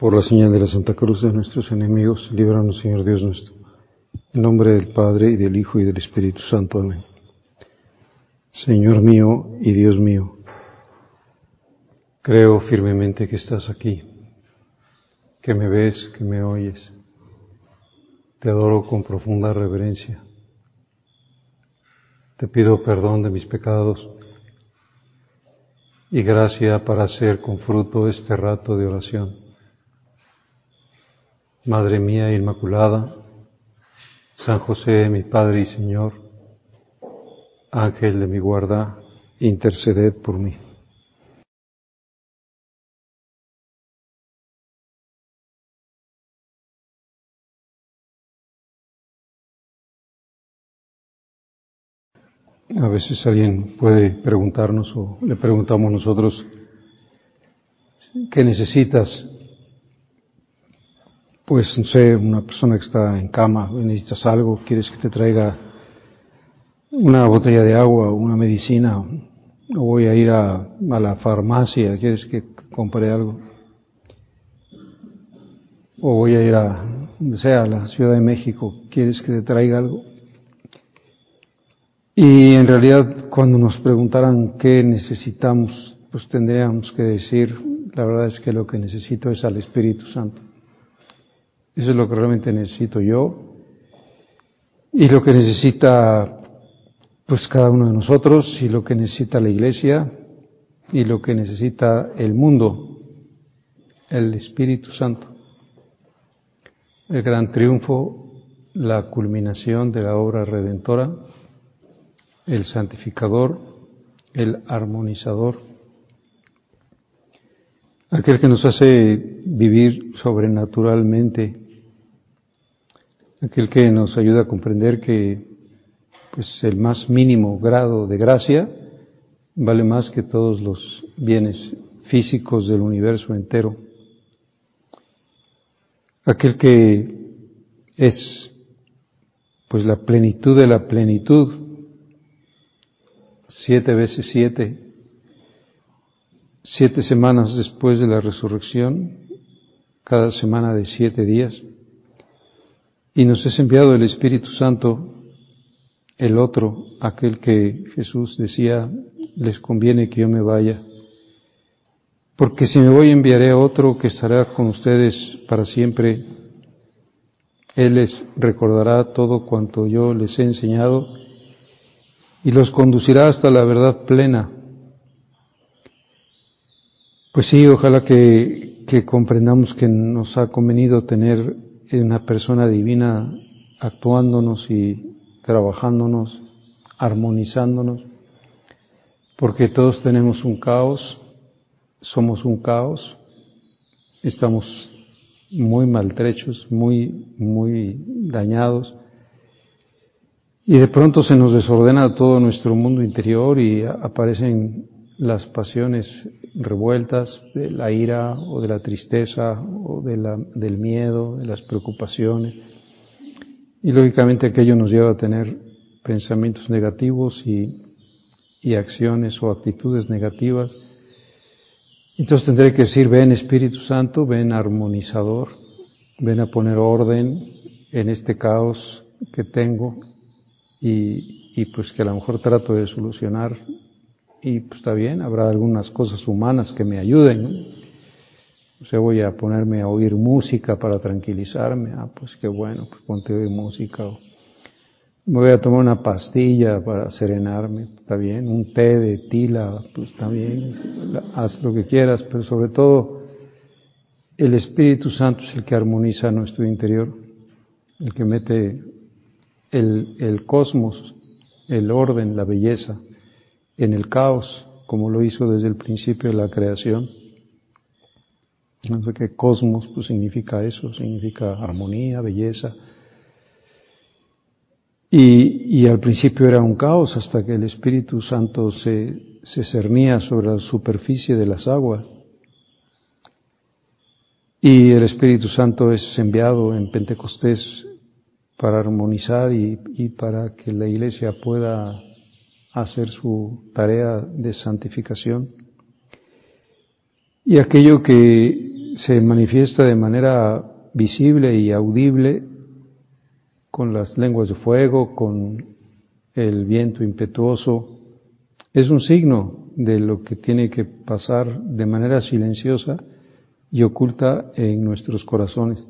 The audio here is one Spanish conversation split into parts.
Por la señal de la Santa Cruz de nuestros enemigos, líbranos, Señor Dios nuestro. En nombre del Padre, y del Hijo, y del Espíritu Santo. Amén. Señor mío y Dios mío, creo firmemente que estás aquí, que me ves, que me oyes. Te adoro con profunda reverencia. Te pido perdón de mis pecados y gracia para hacer con fruto este rato de oración. Madre mía Inmaculada, San José, mi Padre y Señor, Ángel de mi guarda, interceded por mí. A veces alguien puede preguntarnos o le preguntamos nosotros, ¿qué necesitas? Pues no sé, una persona que está en cama, necesitas algo, quieres que te traiga una botella de agua, una medicina, o voy a ir a la farmacia, quieres que compre algo, o voy a ir donde sea, a la Ciudad de México, quieres que te traiga algo. Y en realidad cuando nos preguntaran qué necesitamos, pues tendríamos que decir, la verdad es que lo que necesito es al Espíritu Santo. Eso es lo que realmente necesito yo y lo que necesita pues cada uno de nosotros y lo que necesita la Iglesia y lo que necesita el mundo, el Espíritu Santo. El gran triunfo, la culminación de la obra redentora, el santificador, el armonizador, aquel que nos hace vivir sobrenaturalmente, aquel que nos ayuda a comprender que pues el más mínimo grado de gracia vale más que todos los bienes físicos del universo entero. Aquel que es pues la plenitud de la plenitud, 7 veces 7, 7 semanas después de la resurrección, cada semana de 7 días, y nos es enviado el Espíritu Santo, el otro, aquel que Jesús decía, les conviene que yo me vaya, porque si me voy enviaré a otro que estará con ustedes para siempre. Él les recordará todo cuanto yo les he enseñado y los conducirá hasta la verdad plena. Pues sí, ojalá que comprendamos que nos ha convenido tener una persona divina actuándonos y trabajándonos, armonizándonos, porque todos tenemos un caos, somos un caos, estamos muy maltrechos, muy dañados, y de pronto se nos desordena todo nuestro mundo interior y aparecen las pasiones revueltas de la ira o de la tristeza o del miedo, de las preocupaciones. Y lógicamente aquello nos lleva a tener pensamientos negativos y acciones o actitudes negativas. Entonces tendré que decir, ven Espíritu Santo, ven armonizador, ven a poner orden en este caos que tengo y pues que a lo mejor trato de solucionar y pues está bien, habrá algunas cosas humanas que me ayuden, ¿no? O sea, voy a ponerme a oír música para tranquilizarme, pues qué bueno, pues ponte a oír música, o me voy a tomar una pastilla para serenarme, está bien, un té de tila, pues está bien, haz lo que quieras, pero sobre todo el Espíritu Santo es el que armoniza nuestro interior, el que mete el cosmos, el orden, la belleza, en el caos, como lo hizo desde el principio de la creación. No sé qué cosmos, pues significa eso, significa armonía, belleza. Y al principio era un caos hasta que el Espíritu Santo se cernía sobre la superficie de las aguas. Y el Espíritu Santo es enviado en Pentecostés para armonizar y para que la Iglesia pueda hacer su tarea de santificación. Y aquello que se manifiesta de manera visible y audible con las lenguas de fuego, con el viento impetuoso. Es un signo de lo que tiene que pasar de manera silenciosa y oculta en nuestros corazones.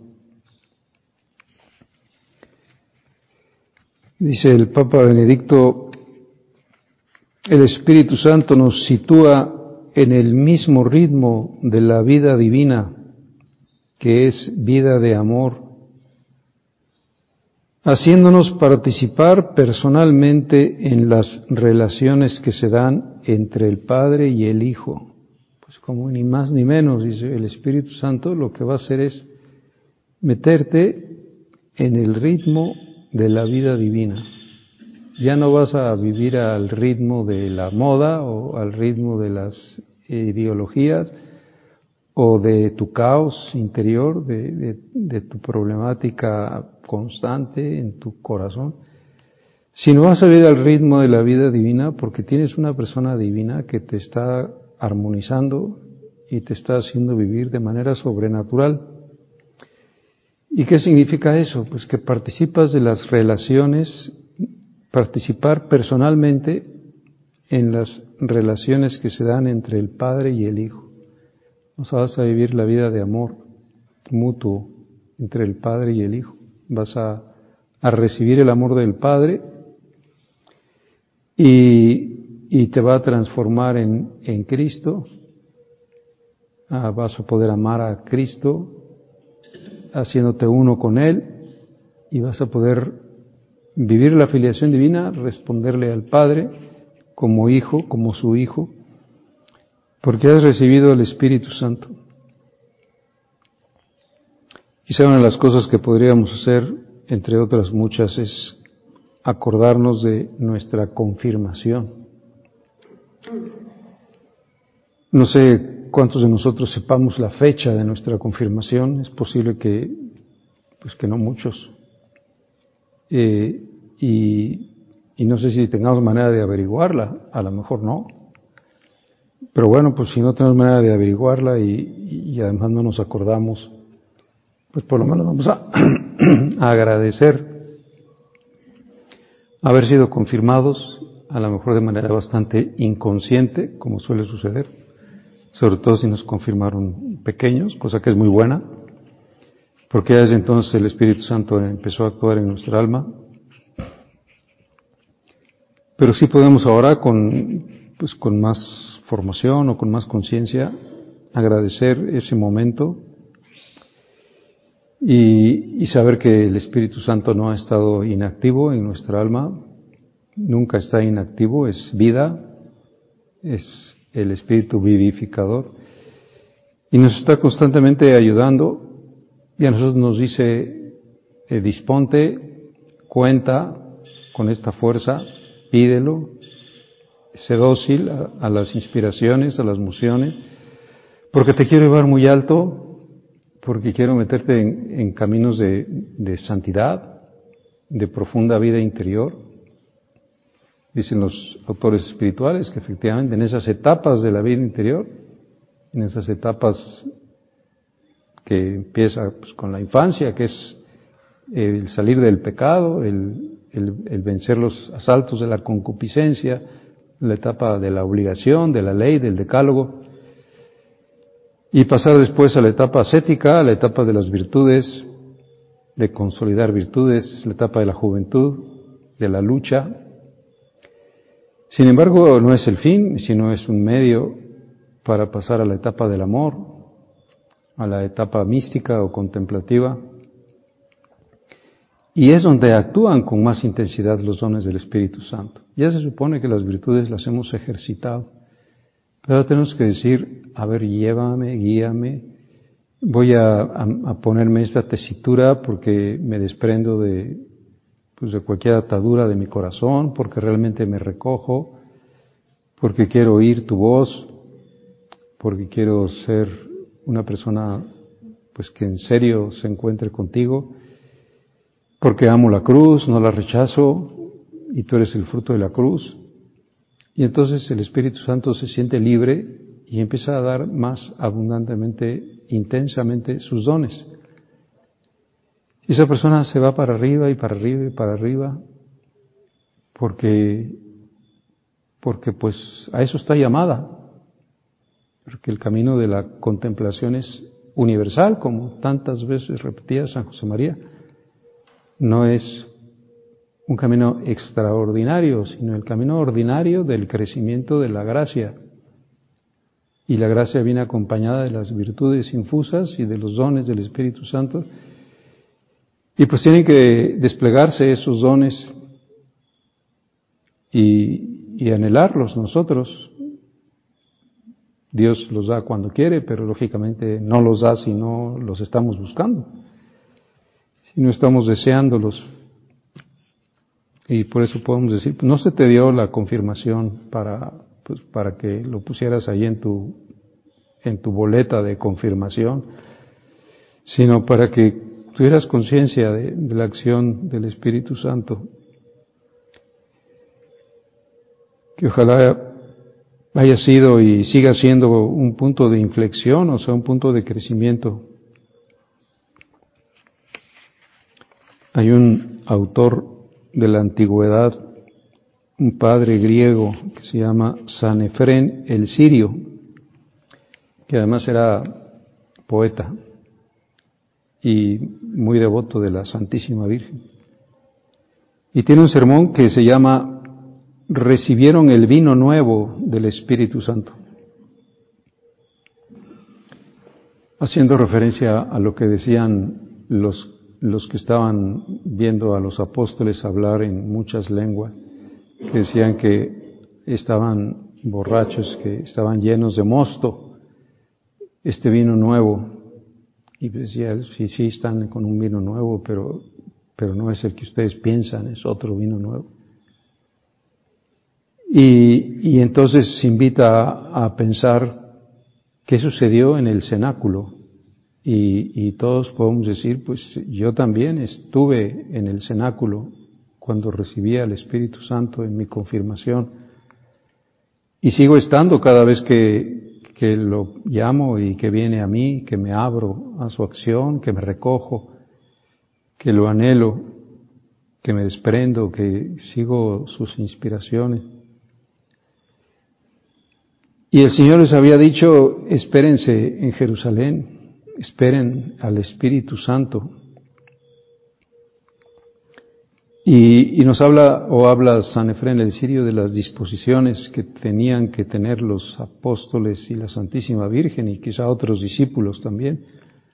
Dice el Papa Benedicto, el Espíritu Santo nos sitúa en el mismo ritmo de la vida divina, que es vida de amor, haciéndonos participar personalmente en las relaciones que se dan entre el Padre y el Hijo. Pues como ni más ni menos, dice el Espíritu Santo, lo que va a hacer es meterte en el ritmo de la vida divina. Ya no vas a vivir al ritmo de la moda o al ritmo de las ideologías o de tu caos interior, de tu problemática constante en tu corazón, sino vas a vivir al ritmo de la vida divina porque tienes una persona divina que te está armonizando y te está haciendo vivir de manera sobrenatural. ¿Y qué significa eso? Pues que participas de las relaciones, participar personalmente en las relaciones que se dan entre el Padre y el Hijo. O sea, vas a vivir la vida de amor mutuo entre el Padre y el Hijo. Vas a recibir el amor del Padre y te va a transformar en Cristo. Vas a poder amar a Cristo haciéndote uno con Él y vas a poder vivir la filiación divina, responderle al Padre como hijo, como su hijo, porque has recibido el Espíritu Santo. Quizá una de las cosas que podríamos hacer, entre otras muchas, es acordarnos de nuestra confirmación. No sé cuántos de nosotros sepamos la fecha de nuestra confirmación, es posible que no muchos. Y no sé si tengamos manera de averiguarla, a lo mejor no. Pero bueno, pues si no tenemos manera de averiguarla y además no nos acordamos, pues por lo menos vamos a agradecer haber sido confirmados, a lo mejor de manera bastante inconsciente, como suele suceder, sobre todo si nos confirmaron pequeños, cosa que es muy buena, porque desde entonces el Espíritu Santo empezó a actuar en nuestra alma. Pero sí podemos ahora con más formación o con más conciencia agradecer ese momento y saber que el Espíritu Santo no ha estado inactivo en nuestra alma, nunca está inactivo, es vida, es el Espíritu vivificador y nos está constantemente ayudando y a nosotros nos dice, disponte, cuenta con esta fuerza, pídelo, sé dócil a las inspiraciones, a las mociones, porque te quiero llevar muy alto, porque quiero meterte en caminos de santidad, de profunda vida interior. Dicen los autores espirituales que efectivamente en esas etapas de la vida interior, en esas etapas que empieza con la infancia, que es el salir del pecado, el vencer los asaltos de la concupiscencia, la etapa de la obligación, de la ley, del decálogo, y pasar después a la etapa ascética, a la etapa de las virtudes, de consolidar virtudes, la etapa de la juventud, de la lucha. Sin embargo, no es el fin, sino es un medio para pasar a la etapa del amor, a la etapa mística o contemplativa. Y es donde actúan con más intensidad los dones del Espíritu Santo. Ya se supone que las virtudes las hemos ejercitado, pero ahora tenemos que decir, a ver, llévame, guíame, voy a ponerme esta tesitura porque me desprendo de cualquier atadura de mi corazón, porque realmente me recojo, porque quiero oír tu voz, porque quiero ser una persona que en serio se encuentre contigo, porque amo la cruz, no la rechazo, y tú eres el fruto de la cruz. Y entonces el Espíritu Santo se siente libre y empieza a dar más abundantemente intensamente sus dones. Y esa persona se va para arriba y para arriba y para arriba porque pues a eso está llamada. Porque el camino de la contemplación es universal, como tantas veces repetía San José María. No es un camino extraordinario, sino el camino ordinario del crecimiento de la gracia. Y la gracia viene acompañada de las virtudes infusas y de los dones del Espíritu Santo. Y pues tienen que desplegarse esos dones y anhelarlos nosotros. Dios los da cuando quiere, pero lógicamente no los da si no los estamos buscando, si no estamos deseándolos. Y por eso podemos decir, no se te dio la confirmación para que lo pusieras ahí en tu boleta de confirmación, sino para que tuvieras conciencia de la acción del Espíritu Santo. Que ojalá haya sido y siga siendo un punto de inflexión, o sea, un punto de crecimiento. Hay un autor de la antigüedad, un padre griego que se llama Sanefrén el Sirio, que además era poeta y muy devoto de la Santísima Virgen. Y tiene un sermón que se llama Recibieron el vino nuevo del Espíritu Santo, haciendo referencia a lo que decían los que estaban viendo a los apóstoles hablar en muchas lenguas, que decían que estaban borrachos, que estaban llenos de mosto, este vino nuevo. Y decía, sí, están con un vino nuevo, pero no es el que ustedes piensan, es otro vino nuevo. Y entonces se invita a pensar qué sucedió en el cenáculo. Y todos podemos decir, pues yo también estuve en el cenáculo cuando recibí al Espíritu Santo en mi confirmación. Y sigo estando cada vez que lo llamo y que viene a mí, que me abro a su acción, que me recojo, que lo anhelo, que me desprendo, que sigo sus inspiraciones. Y el Señor les había dicho, espérense en Jerusalén, esperen al Espíritu Santo. Y nos habla Sanefrén el Sirio de las disposiciones que tenían que tener los apóstoles y la Santísima Virgen y quizá otros discípulos también,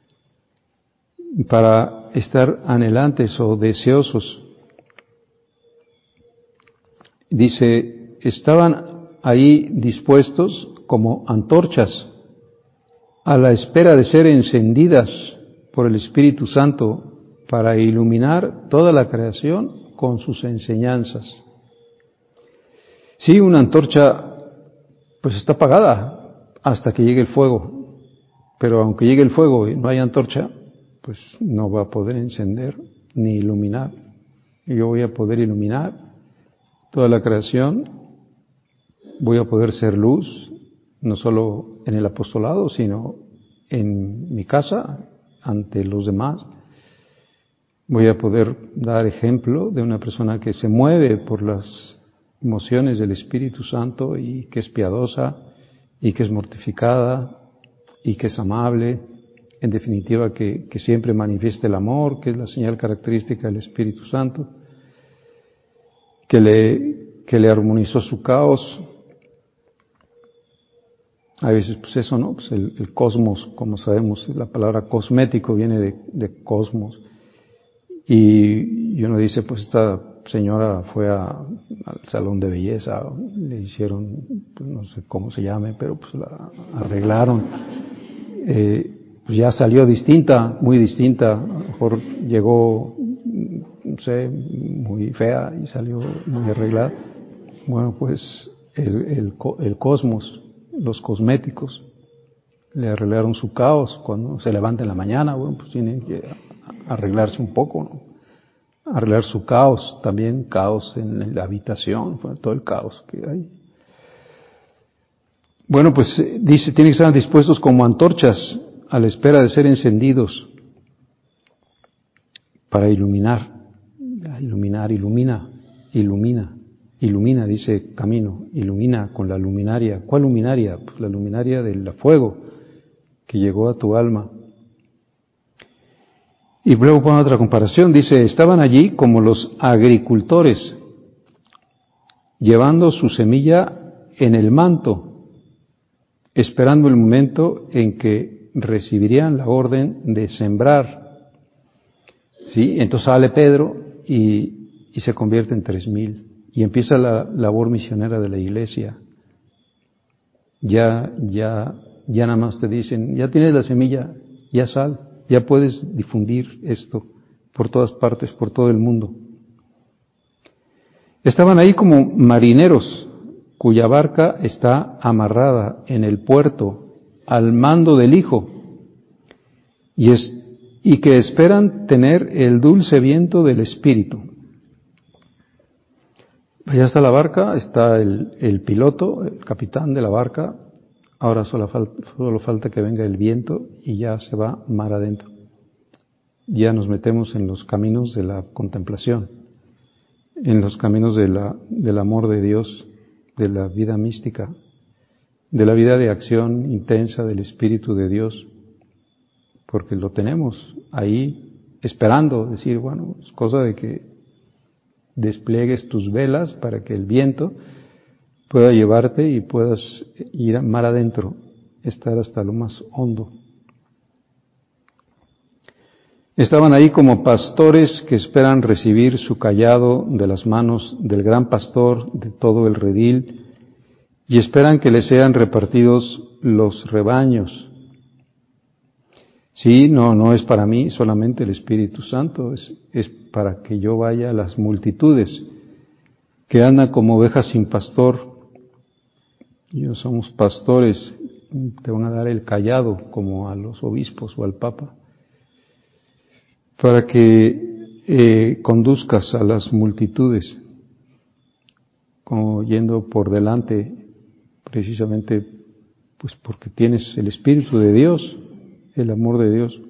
para estar anhelantes o deseosos. Dice, estaban ahí dispuestos como antorchas a la espera de ser encendidas por el Espíritu Santo para iluminar toda la creación con sus enseñanzas. Sí, una antorcha pues está apagada hasta que llegue el fuego, pero aunque llegue el fuego y no hay antorcha, pues no va a poder encender ni iluminar. Yo voy a poder iluminar toda la creación, voy a poder ser luz, no solo en el apostolado, sino en mi casa, ante los demás. Voy a poder dar ejemplo de una persona que se mueve por las emociones del Espíritu Santo y que es piadosa y que es mortificada y que es amable, en definitiva que siempre manifieste el amor, que es la señal característica del Espíritu Santo, que le armonizó su caos. A veces, pues eso, ¿no? Pues el cosmos, como sabemos, la palabra cosmético viene de cosmos. Y uno dice, pues esta señora fue al salón de belleza, le hicieron, pues no sé cómo se llame, pero pues la arreglaron. Pues ya salió distinta, muy distinta. A lo mejor llegó, no sé, muy fea y salió muy arreglada. Bueno, pues el cosmos, los cosméticos, le arreglaron su caos. Cuando se levanta en la mañana, bueno, pues tiene que arreglarse un poco, ¿no? Arreglar su caos, también caos en la habitación, todo el caos que hay. Bueno, pues dice, tienen que estar dispuestos como antorchas a la espera de ser encendidos para iluminar, ilumina, dice Camino, ilumina con la luminaria. ¿Cuál luminaria? Pues la luminaria del fuego que llegó a tu alma. Y luego pone otra comparación, dice, estaban allí como los agricultores, llevando su semilla en el manto, esperando el momento en que recibirían la orden de sembrar. ¿Sí? Entonces sale Pedro y se convierte en 3,000 y empieza la labor misionera de la iglesia. Ya nada más te dicen, ya tienes la semilla, ya sal, ya puedes difundir esto por todas partes, por todo el mundo. Estaban ahí como marineros cuya barca está amarrada en el puerto al mando del Hijo y que esperan tener el dulce viento del Espíritu. Ya está la barca, está el piloto, el capitán de la barca. Ahora solo falta que venga el viento y ya se va mar adentro. Ya nos metemos en los caminos de la contemplación, en los caminos del amor de Dios, de la vida mística, de la vida de acción intensa del Espíritu de Dios, porque lo tenemos ahí esperando, decir, bueno, es cosa de que despliegues tus velas para que el viento pueda llevarte y puedas ir mar adentro, estar hasta lo más hondo. Estaban ahí como pastores que esperan recibir su cayado de las manos del gran pastor de todo el redil y esperan que les sean repartidos los rebaños. Sí, no es para mí solamente el Espíritu Santo, es para que yo vaya a las multitudes que andan como ovejas sin pastor. Ellos somos pastores, te van a dar el cayado como a los obispos o al Papa, para que conduzcas a las multitudes, como yendo por delante, precisamente pues porque tienes el Espíritu de Dios, el amor de Dios.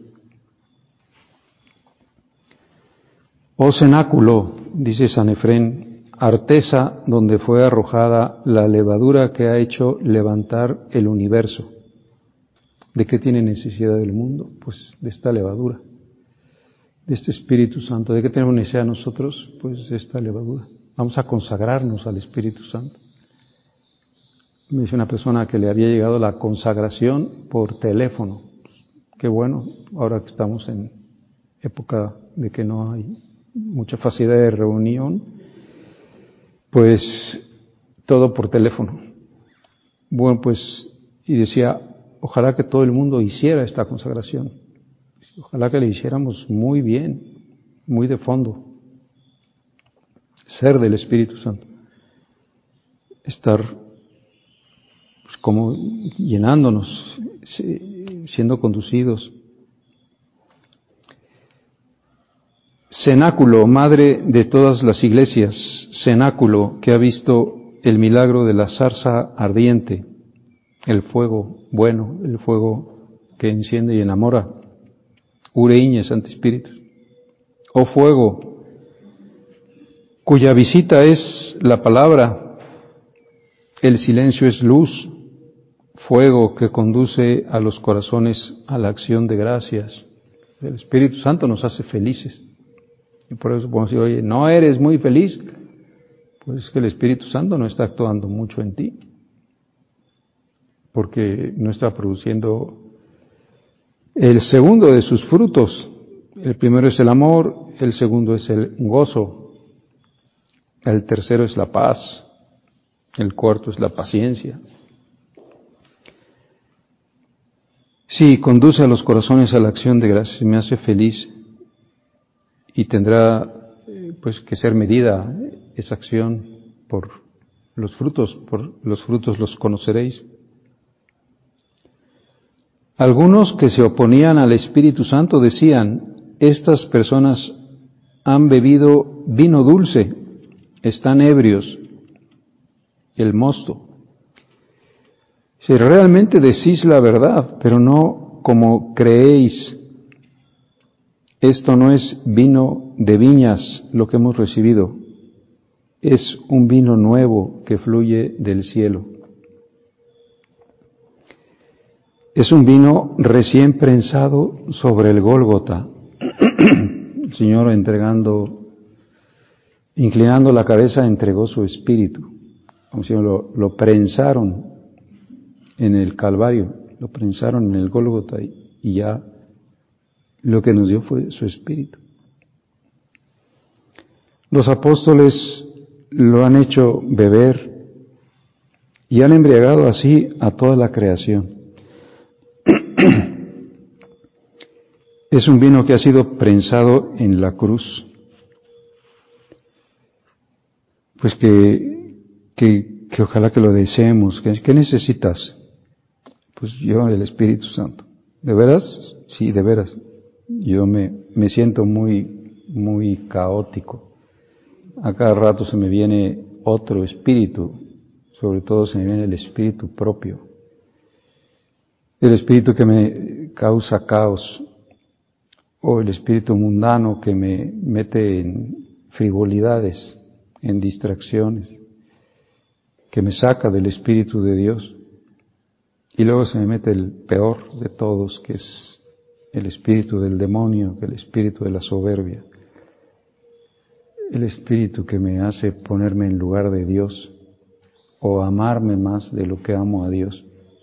Oh cenáculo, dice Sanefrén, artesa donde fue arrojada la levadura que ha hecho levantar el universo. ¿De qué tiene necesidad el mundo? Pues de esta levadura, de este Espíritu Santo. ¿De qué tenemos necesidad nosotros? Pues de esta levadura. Vamos a consagrarnos al Espíritu Santo. Me dice una persona que le había llegado la consagración por teléfono. Qué bueno, ahora que estamos en época de que no hay mucha facilidad de reunión, pues todo por teléfono. Bueno, pues, y decía, ojalá que todo el mundo hiciera esta consagración. Ojalá que le hiciéramos muy bien, muy de fondo. Ser del Espíritu Santo. Estar pues, como llenándonos, siendo conducidos. Cenáculo, madre de todas las iglesias, cenáculo que ha visto el milagro de la zarza ardiente, el fuego bueno, el fuego que enciende y enamora. Ureiñe, Santo Espíritu. Oh fuego, cuya visita es la palabra, el silencio es luz, fuego que conduce a los corazones a la acción de gracias. El Espíritu Santo nos hace felices. Y por eso podemos decir, oye, ¿no eres muy feliz? Pues es que el Espíritu Santo no está actuando mucho en ti, porque no está produciendo el segundo de sus frutos. El primero es el amor, el segundo es el gozo, el tercero es la paz, el cuarto es la paciencia. Sí, conduce a los corazones a la acción de gracias, me hace feliz. Y tendrá pues que ser medida esa acción por los frutos los conoceréis. Algunos que se oponían al Espíritu Santo decían, estas personas han bebido vino dulce, están ebrios, el mosto. Si realmente decís la verdad, pero no no como creéis. Esto no es vino de viñas lo que hemos recibido, es un vino nuevo que fluye del cielo. Es un vino recién prensado sobre el Gólgota. El Señor inclinando la cabeza, entregó su espíritu. Como si lo prensaron en el Calvario, lo prensaron en el Gólgota y ya lo que nos dio fue su espíritu. Los apóstoles lo han hecho beber y han embriagado así a toda la creación. Es un vino que ha sido prensado en la cruz. Pues que ojalá que lo deseemos. ¿Qué necesitas? Pues yo, el Espíritu Santo. ¿De veras? Sí, de veras. Yo me siento muy caótico. A cada rato se me viene otro espíritu, sobre todo se me viene el espíritu propio, el espíritu que me causa caos, o el espíritu mundano que me mete en frivolidades, en distracciones, que me saca del espíritu de Dios. Y luego se me mete el peor de todos, que es el espíritu del demonio, que es el espíritu de la soberbia. El espíritu que me hace ponerme en lugar de Dios o amarme más de lo que amo a Dios.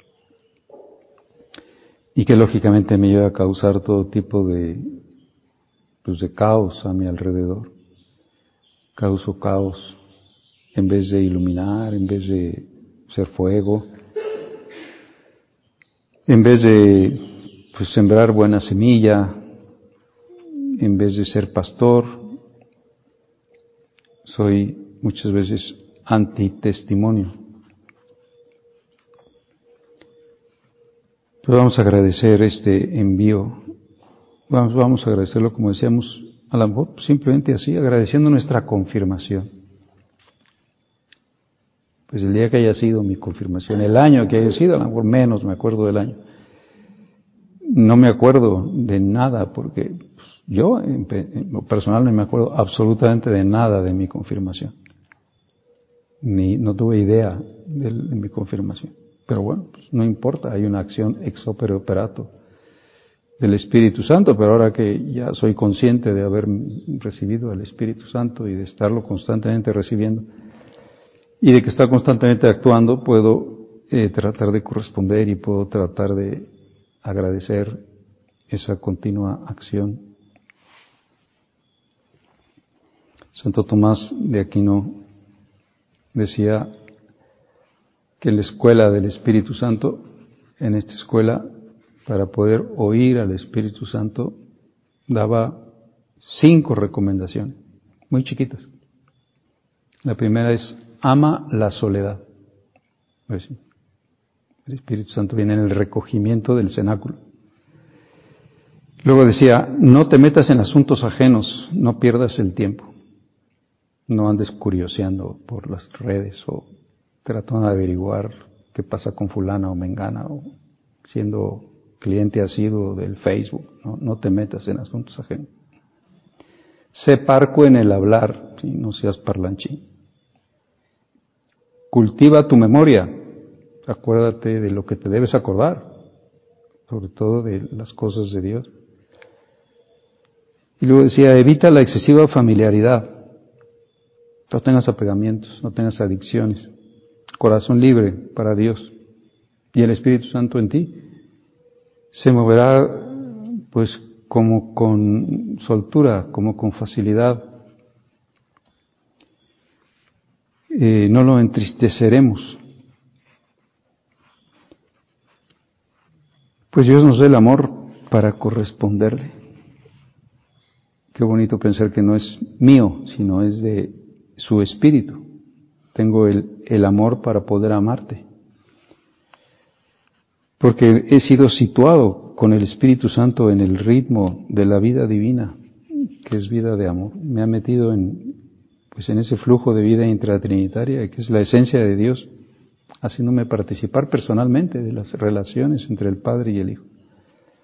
Y que lógicamente me lleva a causar todo tipo de caos a mi alrededor. Causo caos en vez de iluminar, en vez de ser fuego, en vez de sembrar buena semilla, en vez de ser pastor. Soy muchas veces antitestimonio. Pero vamos a agradecer este envío. Vamos a agradecerlo, como decíamos, a lo mejor simplemente así, agradeciendo nuestra confirmación. Pues el día que haya sido mi confirmación, el año que haya sido, a lo mejor menos me acuerdo del año. No me acuerdo de nada, porque yo en lo personal no me acuerdo absolutamente de nada de mi confirmación. No tuve idea de mi confirmación. Pero bueno, pues no importa, hay una acción ex opere operato del Espíritu Santo, pero ahora que ya soy consciente de haber recibido el Espíritu Santo y de estarlo constantemente recibiendo y de que está constantemente actuando, puedo tratar de corresponder y puedo tratar de agradecer esa continua acción. Santo Tomás de Aquino decía que en la escuela del Espíritu Santo, en esta escuela, para poder oír al Espíritu Santo, daba 5 recomendaciones, muy chiquitas. La primera es, ama la soledad. Pues, el Espíritu Santo viene en el recogimiento del cenáculo. Luego decía, no te metas en asuntos ajenos, no pierdas el tiempo. No andes curioseando por las redes o tratando de averiguar qué pasa con fulana o mengana o siendo cliente asiduo del Facebook. No te metas en asuntos ajenos. Sé parco en el hablar, ¿sí? No seas parlanchín. Cultiva tu memoria. Acuérdate de lo que te debes acordar, sobre todo de las cosas de Dios. Y luego decía, evita la excesiva familiaridad. No tengas apegamientos, no tengas adicciones. Corazón libre para Dios. Y el Espíritu Santo en ti se moverá pues como con soltura, como con facilidad. No lo entristeceremos. Pues Dios nos da el amor para corresponderle. Qué bonito pensar que no es mío, sino es de su Espíritu. Tengo el amor para poder amarte. Porque he sido situado con el Espíritu Santo en el ritmo de la vida divina, que es vida de amor. Me ha metido en ese flujo de vida intratrinitaria, que es la esencia de Dios, haciéndome participar personalmente de las relaciones entre el Padre y el Hijo.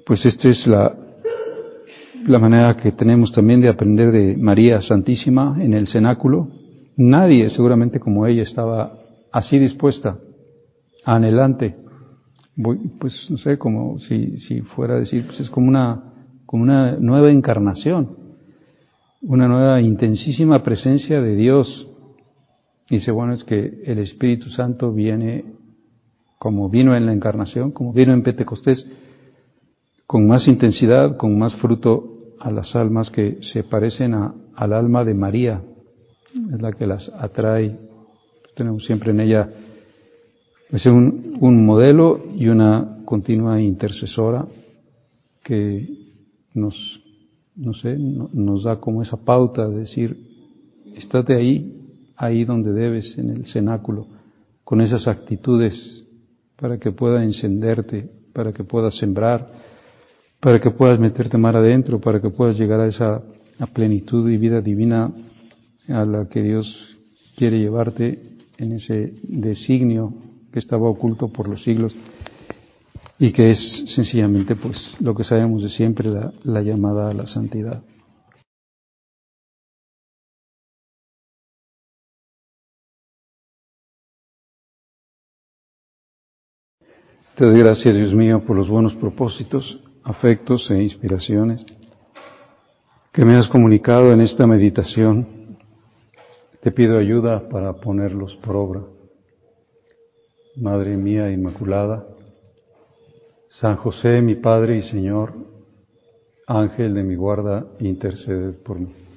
pues esta es la manera que tenemos también de aprender de María Santísima en el cenáculo. Nadie seguramente como ella estaba así dispuesta, anhelante. Pues no sé, como si fuera a decir, pues es como una nueva encarnación, una nueva intensísima presencia de Dios. Dice, bueno, es que el Espíritu Santo viene como vino en la encarnación, como vino en Pentecostés, con más intensidad, con más fruto a las almas que se parecen al alma de María, es la que las atrae. Tenemos siempre en ella es un modelo y una continua intercesora que nos da como esa pauta de decir, estate ahí donde debes, en el cenáculo, con esas actitudes para que pueda encenderte, para que puedas sembrar, para que puedas meterte mar adentro, para que puedas llegar a esa plenitud y vida divina a la que Dios quiere llevarte en ese designio que estaba oculto por los siglos y que es sencillamente pues lo que sabemos de siempre, la llamada a la santidad. Te doy gracias, Dios mío, por los buenos propósitos, afectos e inspiraciones que me has comunicado en esta meditación. Te pido ayuda para ponerlos por obra. Madre mía Inmaculada, San José, mi Padre y Señor, Ángel de mi guarda, intercede por mí.